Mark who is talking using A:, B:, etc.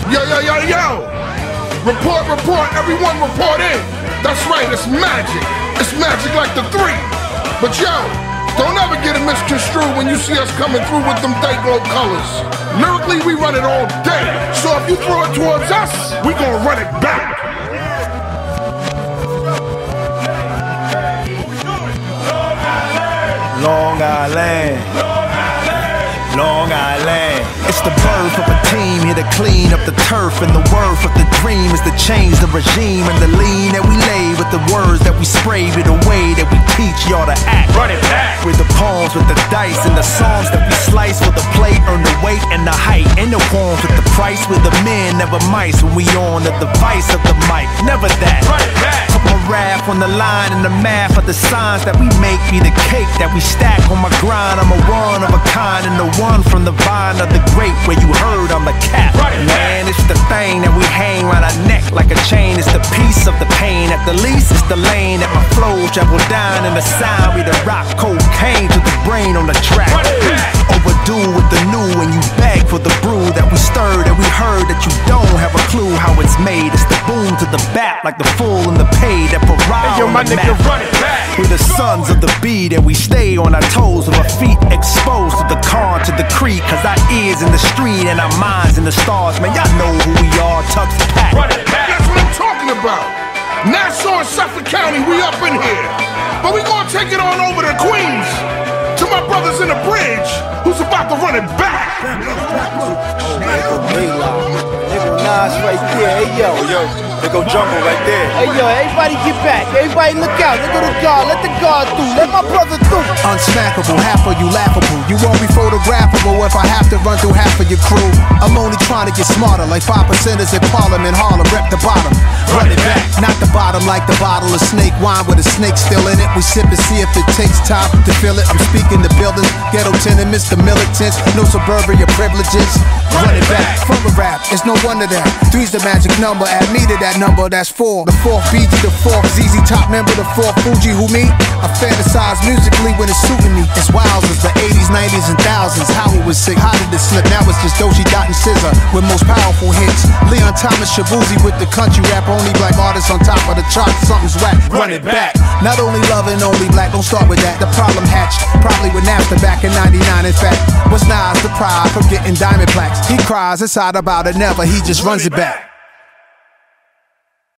A: Yo, yo, yo, yo! Report, report, everyone report in! That's right, it's magic! It's magic like the 3! But yo, don't ever get it misconstrued when you see us coming through with them Dayglow colors. Lyrically, we run it all day. So if you throw it towards us, we gonna run it back.
B: Long Island, Long Island. It's the birth of a team here to clean up the turf, and the worth of the dream is to change the regime and the lean that we lay with the words that we spray, with the way that we teach y'all to act. Run it back with the poems, with the dice, and the songs that we slice for the plate, earn the weight and the height, and the forms with the price. With the men, never mice when we on the device of the mic. Never that. Run it back. Put my rap on the line, and the math of the signs that we make be the cake that we stack on my grind. I'm a one of a kind, and the one from the vine of the grape where you heard I'm the cat. Man, it's the thing that we hang around our neck like a chain. It's the piece of the pain. At the least, it's the lane that my flow travel down, and the sound we the rock cocaine to the brain on the track. Overdue with the new, and you beg for the brew that we stirred, and we heard that you don't have a clue how it's made. It's the boom to the bat like the full and the paid that parade. Hey, yo, my nigga, run it back. We're the sons of the beat, and we stay on our toes with our feet exposed to the con, to the creek, cause our ears in the street and our minds in the stars. Man, y'all know who we are, Tux Pack. Run it back.
A: That's what I'm talking about. Nassau and Suffolk County, we up in here. But we gonna take it on over to Queens, to my brothers in the bridge, who's about to run it back.
C: Nigga Nas right there, hey yo.
B: They go Jungle right there.
C: Hey yo, everybody get back. Everybody look out. Look at the guard. Let the guard through. Let my brother through.
D: Unsmackable, half of you laughable. You won't be photographable if I have to run through half of your crew. I'm only trying to get smarter, like 5%ers in Parliament, Harlem, rep the bottom. Run it back, not the bottom like the bottle of snake wine with a snake still in it. We sip and see if it takes time to fill it. I'm speaking to buildings, ghetto tenements, the militants, no suburbia privileges. Run it back, from a rap, it's no wonder that 3's the magic number, add me to that number, that's 4. The 4th BG, the 4th ZZ Top member, the 4th Fuji, who me? I fantasize musically when it's suiting me. It's wild as the 80s, 90s, and thousands. How it was sick, how did it slip? Now it's just Doshi Dot and Scissor with most powerful hits. Leon Thomas, Shabuzi with the country rap, only black artists on top of the charts. Something's whack, run it back. Not only loving, only black, don't start with that. The problem hatched, probably with Napster back in 99. In fact, what's Nas the pride from getting diamond plaques? He cries inside about it, never, he just runs it back.